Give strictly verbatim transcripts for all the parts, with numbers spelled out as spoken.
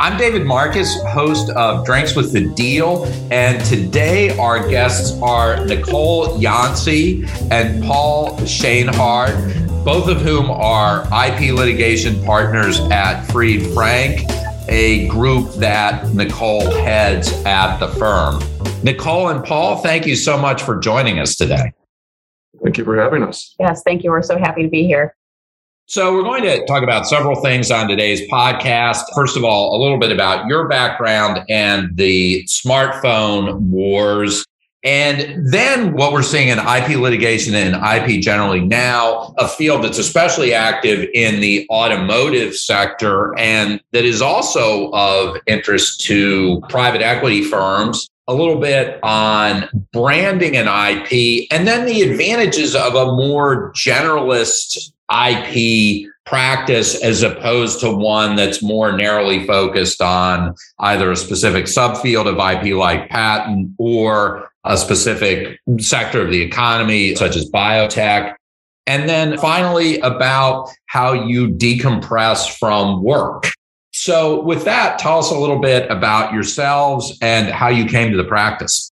I'm David Marcus, host of Drinks with the Deal, and today our guests are Nicole Yancey and Paul Schoenhardt, both of whom are I P litigation partners at Fried Frank, a group that Nicole heads at the firm. Nicole and Paul, thank you so much for joining us today. Thank you for having us. Yes, thank you. We're so happy to be here. So we're going to talk about several things on today's podcast. First of all, a little bit about your background and the smartphone wars. And then what we're seeing in I P litigation and I P generally now, a field that's especially active in the automotive sector and that is also of interest to private equity firms. A little bit on branding and I P, and then the advantages of a more generalist I P practice as opposed to one that's more narrowly focused on either a specific subfield of I P like patent or a specific sector of the economy, such as biotech. And then finally, about how you decompress from work. So with that, tell us a little bit about yourselves and how you came to the practice.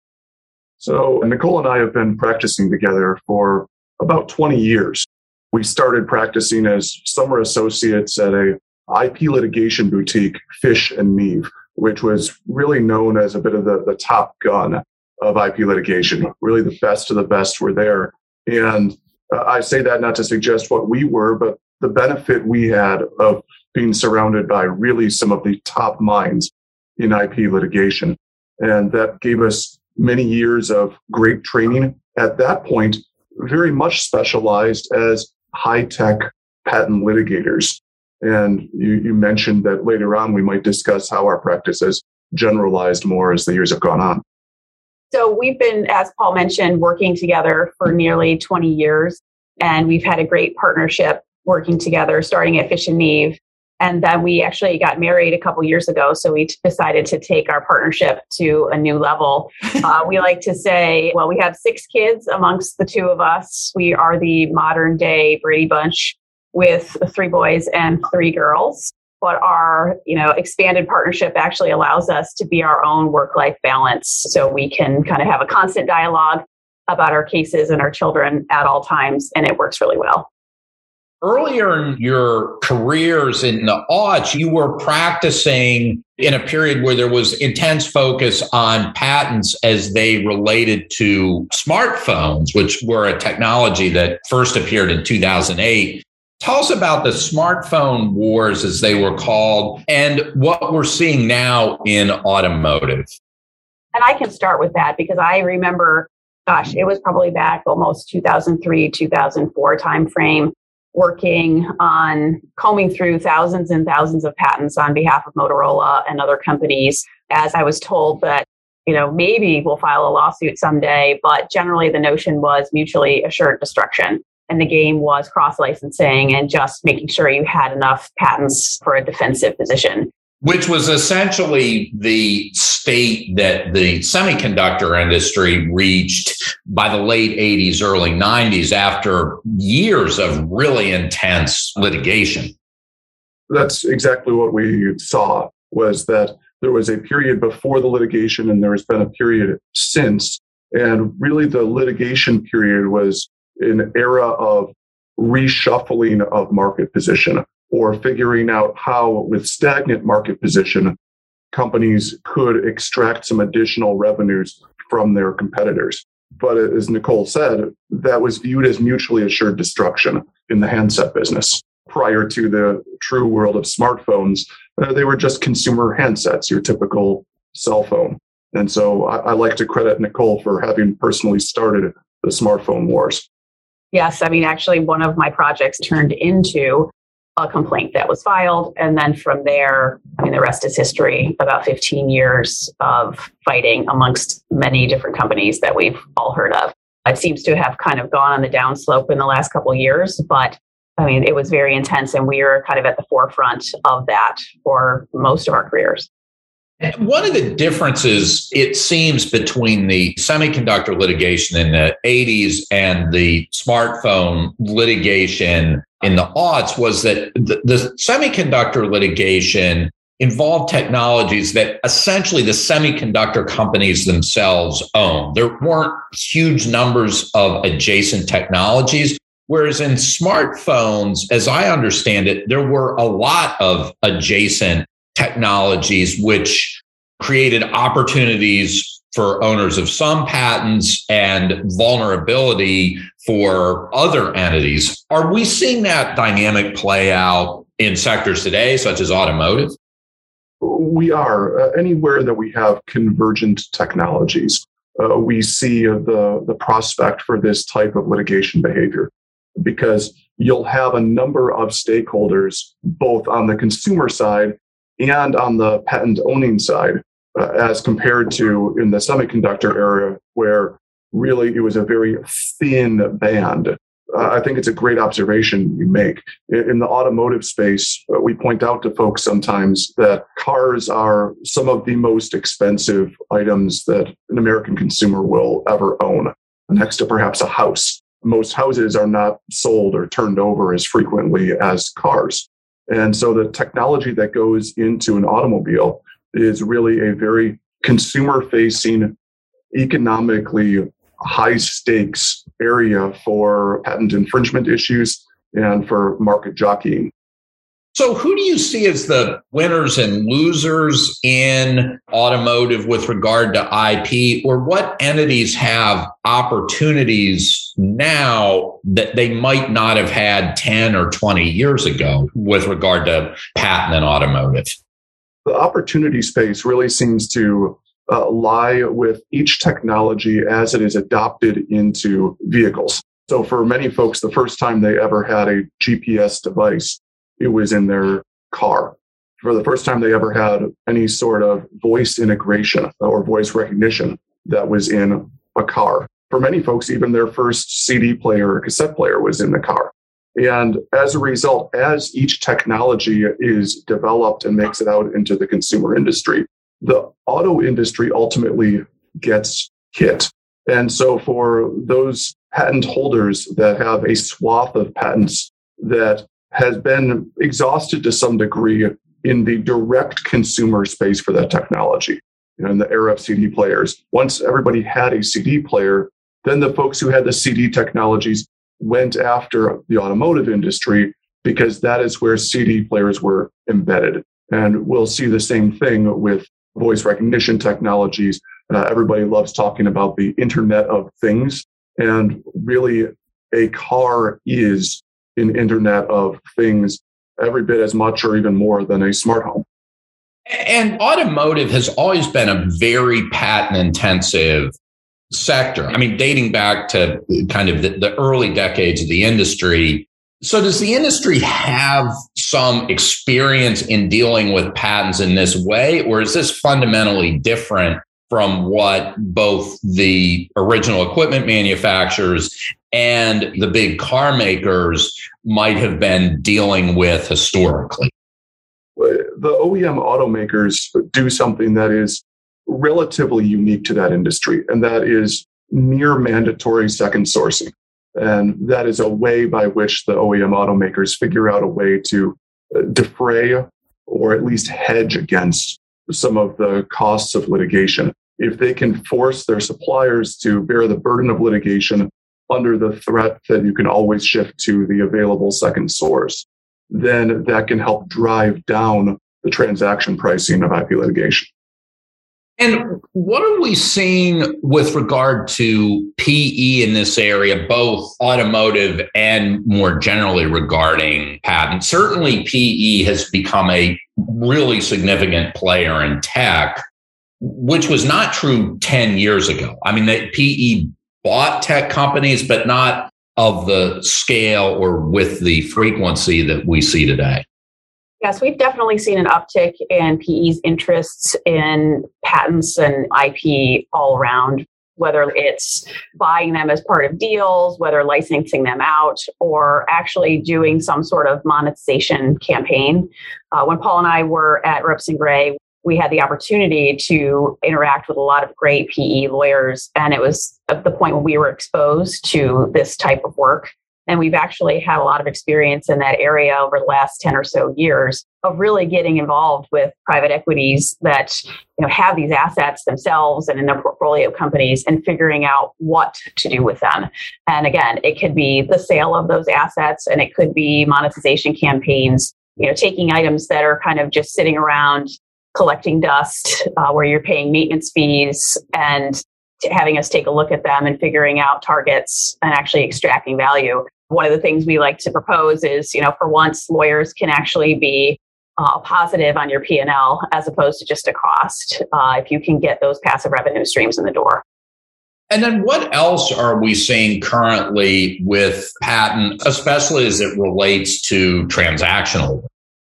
So Nicole and I have been practicing together for about twenty years. We started practicing as summer associates at a I P litigation boutique, Fish and Neve, which was really known as a bit of the, the top gun of I P litigation. Really the best of the best were there. And uh, I say that not to suggest what we were, but the benefit we had of being surrounded by really some of the top minds in I P litigation. And that gave us many years of great training. At that point, very much specialized as high-tech patent litigators. And you, you mentioned that later on we might discuss how our practice has generalized more as the years have gone on. So we've been, as Paul mentioned, working together for nearly twenty years. And we've had a great partnership working together, starting at Fish and Neve. And then we actually got married a couple years ago. So we t- decided to take our partnership to a new level. Uh, we like to say, well, we have six kids amongst the two of us. We are the modern day Brady Bunch with three boys and three girls. But our, you know, expanded partnership actually allows us to be our own work-life balance. So we can kind of have a constant dialogue about our cases and our children at all times. And it works really well. Earlier in your careers in the aughts, you were practicing in a period where there was intense focus on patents as they related to smartphones, which were a technology that first appeared in two thousand eight. Tell us about the smartphone wars, as they were called, and what we're seeing now in automotive. And I can start with that because I remember, gosh, it was probably back almost two thousand three, two thousand four timeframe, working on combing through thousands and thousands of patents on behalf of Motorola and other companies, as I was told that, you know, maybe we'll file a lawsuit someday, but generally the notion was mutually assured destruction. And the game was cross-licensing and just making sure you had enough patents for a defensive position. Which was essentially the state that the semiconductor industry reached by the late eighties, early nineties, after years of really intense litigation. That's exactly what we saw, was that there was a period before the litigation and there has been a period since. And really the litigation period was an era of reshuffling of market position, or figuring out how, with stagnant market position, companies could extract some additional revenues from their competitors. But as Nicole said, that was viewed as mutually assured destruction in the handset business. Prior to the true world of smartphones, uh, they were just consumer handsets, your typical cell phone. And so I, I like to credit Nicole for having personally started the smartphone wars. Yes, I mean, actually, one of my projects turned into a complaint that was filed. And then from there, I mean, the rest is history, about fifteen years of fighting amongst many different companies that we've all heard of. It seems to have kind of gone on the downslope in the last couple of years, but I mean, it was very intense and we were kind of at the forefront of that for most of our careers. One of the differences, it seems, between the semiconductor litigation in the eighties and the smartphone litigation in the aughts was that the, the semiconductor litigation involved technologies that essentially the semiconductor companies themselves own. There weren't huge numbers of adjacent technologies, whereas in smartphones, as I understand it, there were a lot of adjacent technologies which created opportunities for owners of some patents and vulnerability for other entities. Are we seeing that dynamic play out in sectors today, such as automotive? We are. Uh, anywhere that we have convergent technologies, uh, we see uh, the, the prospect for this type of litigation behavior, because you'll have a number of stakeholders, both on the consumer side and on the patent owning side, uh, as compared to in the semiconductor era, where really it was a very thin band. Uh, I think it's a great observation you make. In the automotive space, uh, we point out to folks sometimes that cars are some of the most expensive items that an American consumer will ever own, next to perhaps a house. Most houses are not sold or turned over as frequently as cars. And so the technology that goes into an automobile is really a very consumer-facing, economically high stakes area for patent infringement issues and for market jockeying. So who do you see as the winners and losers in automotive with regard to I P, or what entities have opportunities now that they might not have had ten or twenty years ago with regard to patent and automotive? The opportunity space really seems to Uh, lie with each technology as it is adopted into vehicles. So for many folks, the first time they ever had a G P S device, it was in their car. For the first time they ever had any sort of voice integration or voice recognition, that was in a car. For many folks, even their first C D player or cassette player was in the car. And as a result, as each technology is developed and makes it out into the consumer industry, the auto industry ultimately gets hit. And so for those patent holders that have a swath of patents that has been exhausted to some degree in the direct consumer space for that technology, you know, in the era of C D players, once everybody had a C D player, then the folks who had the C D technologies went after the automotive industry, because that is where C D players were embedded. And we'll see the same thing with voice recognition technologies. Uh, everybody loves talking about the Internet of Things. And really, a car is an Internet of Things every bit as much or even more than a smart home. And automotive has always been a very patent intensive sector. I mean, dating back to kind of the, the early decades of the industry. So does the industry have some experience in dealing with patents in this way, or is this fundamentally different from what both the original equipment manufacturers and the big car makers might have been dealing with historically? The O E M automakers do something that is relatively unique to that industry, and that is near mandatory second sourcing. And that is a way by which the O E M automakers figure out a way to defray or at least hedge against some of the costs of litigation. If they can force their suppliers to bear the burden of litigation under the threat that you can always shift to the available second source, then that can help drive down the transaction pricing of I P litigation. And what are we seeing with regard to P E in this area, both automotive and more generally regarding patents? Certainly, P E has become a really significant player in tech, which was not true ten years ago. I mean, they, P E bought tech companies, but not of the scale or with the frequency that we see today. Yes, we've definitely seen an uptick in P E's interests in patents and I P all around, whether it's buying them as part of deals, whether licensing them out, or actually doing some sort of monetization campaign. Uh, when Paul and I were at Ropes and Gray, we had the opportunity to interact with a lot of great P E lawyers, and it was at the point when we were exposed to this type of work. And we've actually had a lot of experience in that area over the last ten or so years of really getting involved with private equities that, you know, have these assets themselves and in their portfolio companies and figuring out what to do with them. And again, it could be the sale of those assets and it could be monetization campaigns, you know, taking items that are kind of just sitting around collecting dust, uh, where you're paying maintenance fees and having us take a look at them and figuring out targets and actually extracting value. One of the things we like to propose is, you know, for once, lawyers can actually be uh, positive on your P and L as opposed to just a cost, uh, if you can get those passive revenue streams in the door. And then what else are we seeing currently with patent, especially as it relates to transactional?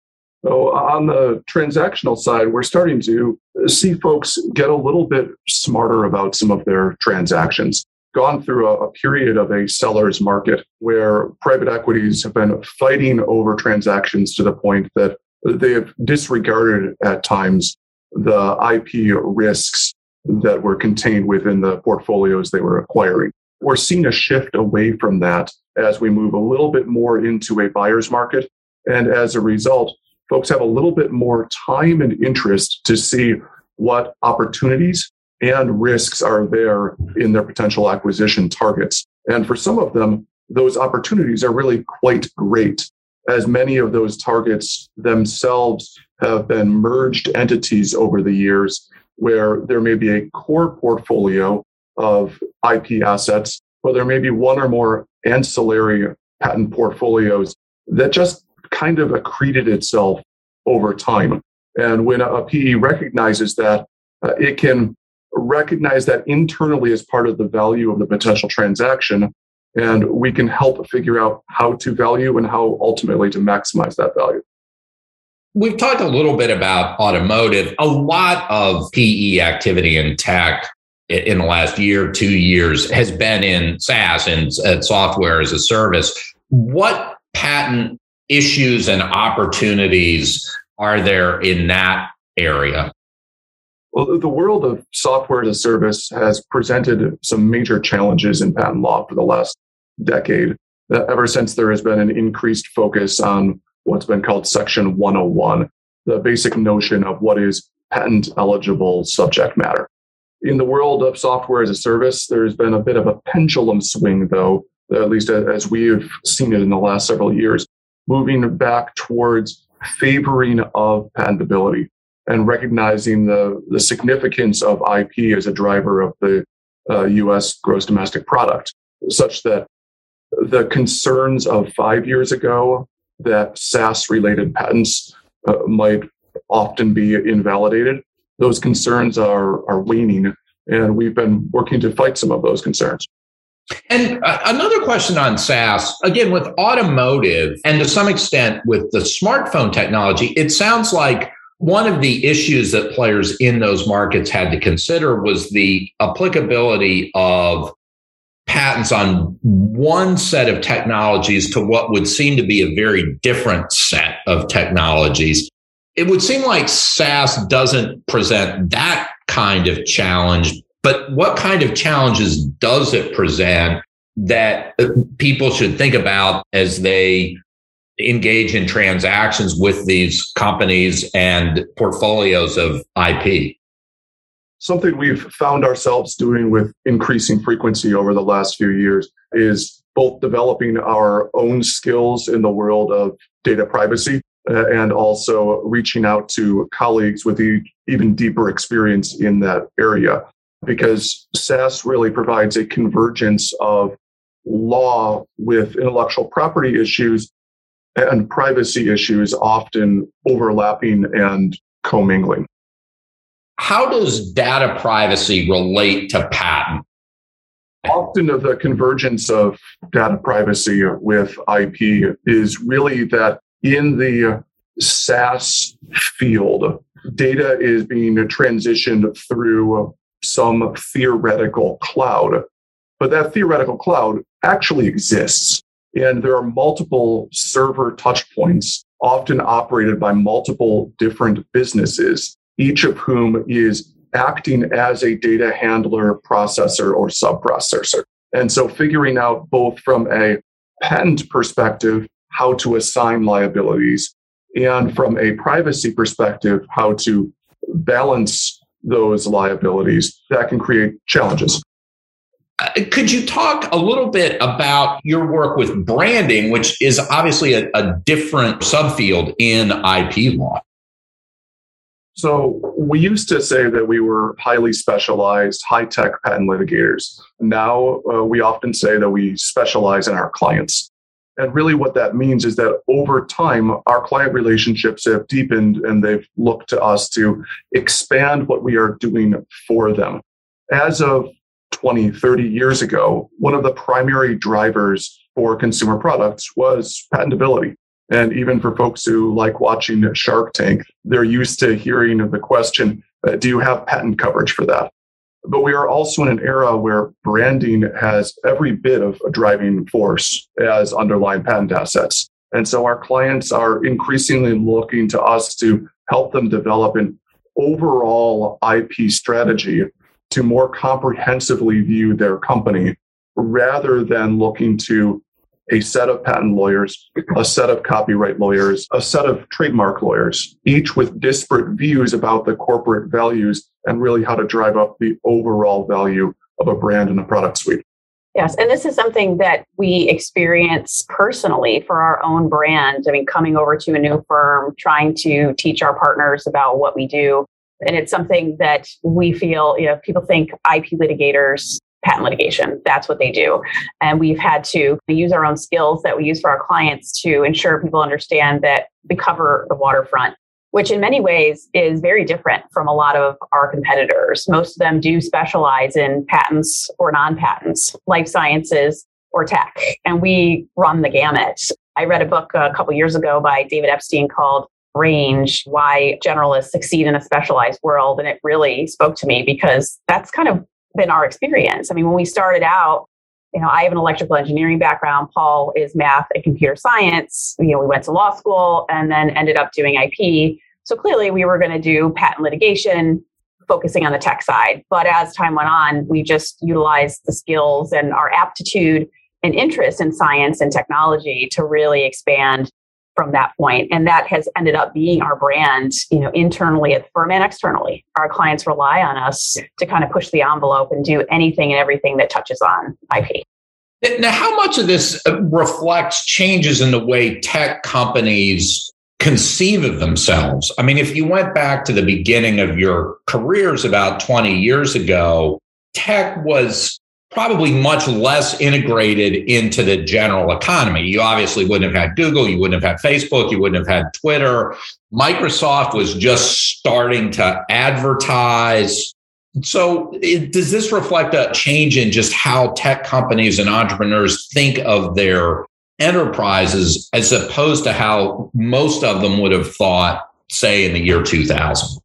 So on the transactional side, we're starting to see folks get a little bit smarter about some of their transactions. Gone through a, a period of a seller's market where private equities have been fighting over transactions to the point that they have disregarded at times the I P risks that were contained within the portfolios they were acquiring. We're seeing a shift away from that as we move a little bit more into a buyer's market. And as a result, folks have a little bit more time and interest to see what opportunities and risks are there in their potential acquisition targets. And for some of them, those opportunities are really quite great, as many of those targets themselves have been merged entities over the years where there may be a core portfolio of I P assets, but there may be one or more ancillary patent portfolios that just kind of accreted itself over time. And when a P E recognizes that, uh, it can recognize that internally as part of the value of the potential transaction, and we can help figure out how to value and how ultimately to maximize that value. We've talked a little bit about automotive. A lot of P E activity in tech in the last year, two years has been in SaaS and software as a service. What patent issues and opportunities are there in that area? Well, the world of software as a service has presented some major challenges in patent law for the last decade, ever since there has been an increased focus on what's been called Section one oh one, the basic notion of what is patent eligible subject matter. In the world of software as a service, there's been a bit of a pendulum swing, though, at least as we have seen it in the last several years, moving back towards favoring of patentability and recognizing the, the significance of I P as a driver of the uh, U S gross domestic product, such that the concerns of five years ago that SaaS-related patents uh, might often be invalidated, those concerns are, are waning, and we've been working to fight some of those concerns. And uh, another question on SaaS, again, with automotive and to some extent with the smartphone technology, it sounds like one of the issues that players in those markets had to consider was the applicability of patents on one set of technologies to what would seem to be a very different set of technologies. It would seem like SaaS doesn't present that kind of challenge, but what kind of challenges does it present that people should think about as they engage in transactions with these companies and portfolios of I P? Something we've found ourselves doing with increasing frequency over the last few years is both developing our own skills in the world of data privacy uh, and also reaching out to colleagues with e- even deeper experience in that area. Because SaaS really provides a convergence of law with intellectual property issues and privacy issues, often overlapping and commingling. How does data privacy relate to patent? Often the convergence of data privacy with I P is really that in the SaaS field, data is being transitioned through some theoretical cloud, but that theoretical cloud actually exists. And there are multiple server touch points, often operated by multiple different businesses, each of whom is acting as a data handler, processor, or subprocessor. And so figuring out both from a patent perspective, how to assign liabilities, and from a privacy perspective, how to balance those liabilities. That can create challenges. Uh, could you talk a little bit about your work with branding, which is obviously a, a different subfield in I P law? So we used to say that we were highly specialized, high-tech patent litigators. Now uh, we often say that we specialize in our clients. And really what that means is that over time, our client relationships have deepened and they've looked to us to expand what we are doing for them. As of twenty, thirty years ago, one of the primary drivers for consumer products was patentability. And even for folks who like watching Shark Tank, they're used to hearing the question, uh, do you have patent coverage for that? But we are also in an era where branding has every bit of a driving force as underlying patent assets. And so our clients are increasingly looking to us to help them develop an overall I P strategy to more comprehensively view their company rather than looking to a set of patent lawyers, a set of copyright lawyers, a set of trademark lawyers, each with disparate views about the corporate values and really how to drive up the overall value of a brand and a product suite. Yes, and this is something that we experience personally for our own brand. I mean, coming over to a new firm, trying to teach our partners about what we do. And it's something that we feel, you know, people think I P litigators, patent litigation, that's what they do. And we've had to use our own skills that we use for our clients to ensure people understand that we cover the waterfront, which in many ways is very different from a lot of our competitors. Most of them do specialize in patents or non-patents, life sciences or tech, and we run the gamut. I read a book a couple years ago by David Epstein called Range, Why Generalists Succeed in a Specialized World. And it really spoke to me because that's kind of been our experience. I mean, when we started out, you know, I have an electrical engineering background. Paul is math and computer science. You know, we went to law school and then ended up doing I P. So clearly we were going to do patent litigation, focusing on the tech side. But as time went on, we just utilized the skills and our aptitude and interest in science and technology to really expand from that point. And that has ended up being our brand, you know, internally at the firm and externally. Our clients rely on us to kind of push the envelope and do anything and everything that touches on I P. Now, how much of this reflects changes in the way tech companies conceive of themselves? I mean, if you went back to the beginning of your careers about twenty years ago, tech was probably much less integrated into the general economy. You obviously wouldn't have had Google, you wouldn't have had Facebook, you wouldn't have had Twitter. Microsoft was just starting to advertise. So it, does this reflect a change in just how tech companies and entrepreneurs think of their enterprises as opposed to how most of them would have thought, say, in the year two thousand?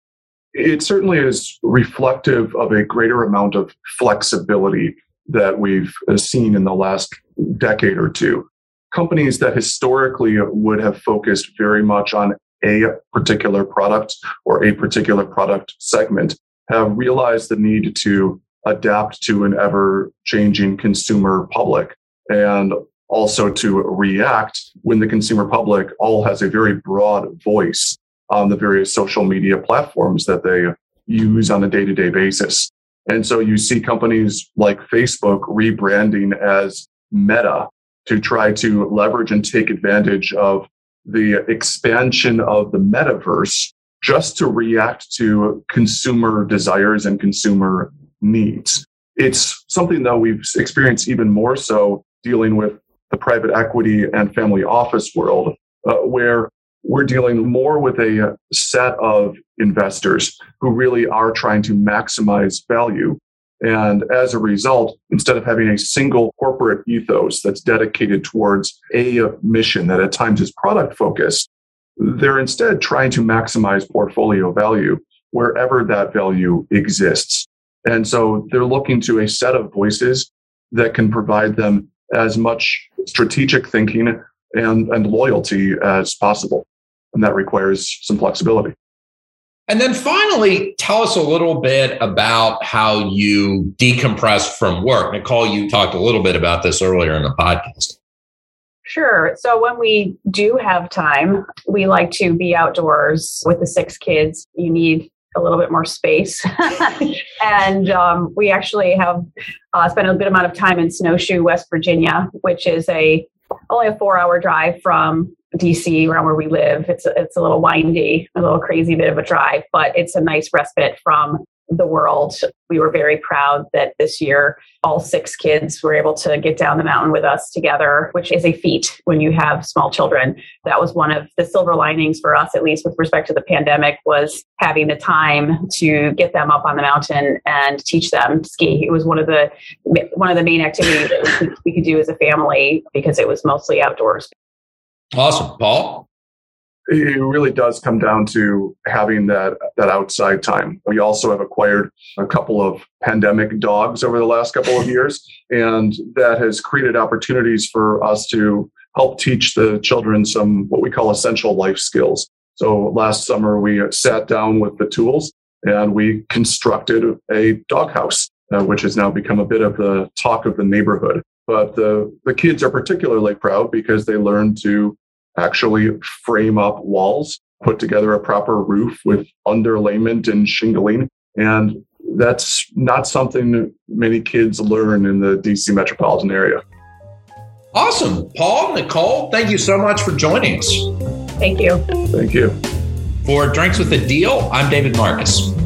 It certainly is reflective of a greater amount of flexibility that we've seen in the last decade or two. Companies that historically would have focused very much on a particular product or a particular product segment have realized the need to adapt to an ever-changing consumer public and also to react when the consumer public all has a very broad voice on the various social media platforms that they use on a day-to-day basis. And so you see companies like Facebook rebranding as Meta to try to leverage and take advantage of the expansion of the metaverse just to react to consumer desires and consumer needs. It's something that we've experienced even more so dealing with the private equity and family office world, uh, where we're dealing more with a set of investors who really are trying to maximize value. And as a result, instead of having a single corporate ethos that's dedicated towards a mission that at times is product focused, they're instead trying to maximize portfolio value wherever that value exists. And so they're looking to a set of voices that can provide them as much strategic thinking and, and loyalty as possible. And that requires some flexibility. And then finally, tell us a little bit about how you decompress from work. Nicole, you talked a little bit about this earlier in the podcast. Sure. So when we do have time, we like to be outdoors with the six kids. You need a little bit more space. and um, we actually have uh, spent a good amount of time in Snowshoe, West Virginia, which is a only a four hour drive from D C, around where we live. It's a, it's a little windy, a little crazy bit of a drive, but it's a nice respite from the world. We were very proud that this year all six kids were able to get down the mountain with us together, which is a feat when you have small children. That was one of the silver linings for us, at least with respect to the pandemic, was having the time to get them up on the mountain and teach them ski. It was one of the one of the main activities that we, we could do as a family because it was mostly outdoors. Awesome. Paul? It really does come down to having that, that outside time. We also have acquired a couple of pandemic dogs over the last couple of years, and that has created opportunities for us to help teach the children some what we call essential life skills. So last summer, we sat down with the tools and we constructed a doghouse, uh, which has now become a bit of the talk of the neighborhood. But the, the kids are particularly proud because they learned to actually frame up walls, put together a proper roof with underlayment and shingling. And that's not something many kids learn in the D C metropolitan area. Awesome. Paul, Nicole, thank you so much for joining us. Thank you. Thank you. For Drinks with a Deal, I'm David Marcus.